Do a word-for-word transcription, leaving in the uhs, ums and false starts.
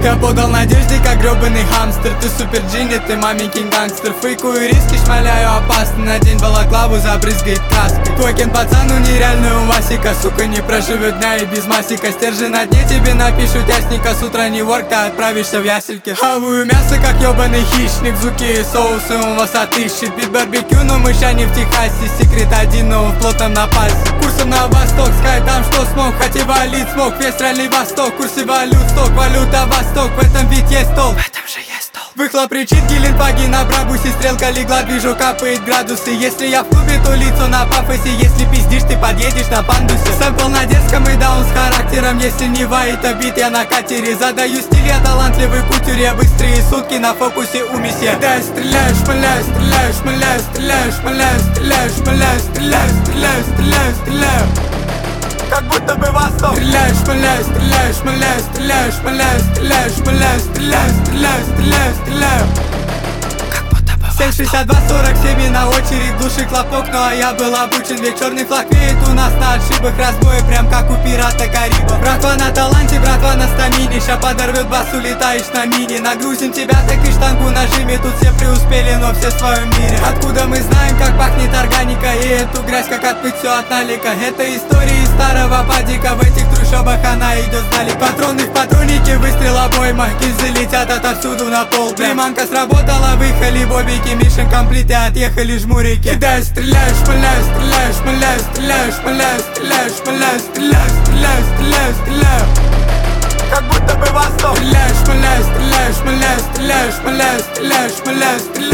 Я подал надежде, как гребаный хамстер. Ты супер джинни, ты маменькин гангстер. Фейкую риски, шмаляю опасно. На день балаклаву забрызгает краской. Твой пацану нереальный у Васика. Сука, не проживет дня и без масика. Стержи на дне, тебе напишут ясника. С утра не ворка, отправишься в ясельки. Хаваю мясо, как ебаный хищник. Звуки и соусы у вас отыщет. Бит барбекю, но мыша не в Техасе. Секрет один, но в плотном напасе. Курсом на восток, скай там что смог. Хотя валит смог, весь реальный восток. Курсы валют, сток, валюта восток. В этом ведь есть стол, в этом же есть стол. Выхлоп речит, Геленваген на Брабусе. Стрелка легла, движу, капает градусы. Если я в клубе, то лицо на пафосе. Если пиздишь, ты подъедешь на пандусе. Сэмпл на детском и даун с характером. Если не вайт, а бит, я на катере. Задаю стиль, я талантливый кутюр. Я быстрые сутки на фокусе у месье. Да, стреляю, шмаляю, стреляю, шмаляю, стреляю, шмаляю, стреляю, шмаляю, стреляю, стреляю, стреляю, стреляю. Как будто бы восток. Стреляю, шмаляю, стреляю, шмаляю, стреляю, шмаляю, стреляю, шмаляю, стреляю, стреляю, стреляю, стреляю. семь шестьдесят два сорок семь на очередь, глуши хлопок, ну а я был обучен. Ведь черный флаг веет у нас на отшибах. Разбои прям как у пирата Карибов. Братва на таланте, братва на стамине. Ща подорвет бас, улетаешь на мини. Нагрузим тебя, так и штангу нажими. Тут все преуспели, но все в своем мире. Откуда мы знаем, как пахнет органика? И эту грязь, как отмыть все от налика. Это история из старого падика. В этих трущобах она идет сдалек. Патроны в патроннике, выстрел обойма. Гильзы летят отовсюду на пол. Приманка сработала, выехали бобики. Мишен комплит и отъехали жмурики. Кидаю, стреляю, шмаляю, стреляю, шмаляю, стреляю, шмаляю, стреляю, шмаляю, стреляю, стреляю, стреляю, стреляю. Как будто бы восток. Стреляю, шмаляю, стреляю, шмаляю, стреляю, шмаляю, стреляю, шмаляю, стреляю.